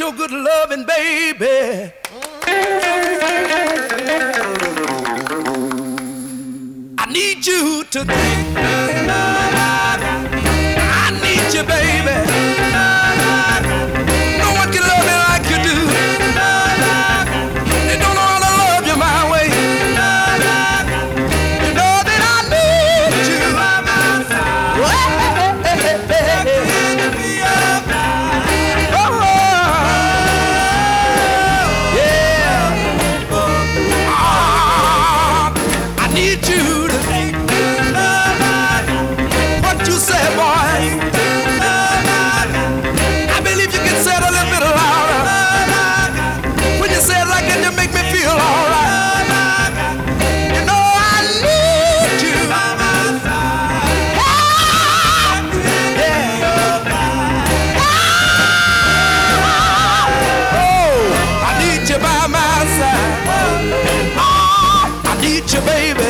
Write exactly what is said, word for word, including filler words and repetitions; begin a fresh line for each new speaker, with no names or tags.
real good loving, baby. I need you to think. I need you, baby. No one can love me like you do. They don't know how to love you my way. You know that I need you. Oh, yeah. Ah, I need you to think. What you say, boy? I believe you can say it a little bit louder. When you say it like that, you make me feel alright. You know I need you. Ah, yeah. Ah, oh, I need you by my side. Ah, I need you, baby.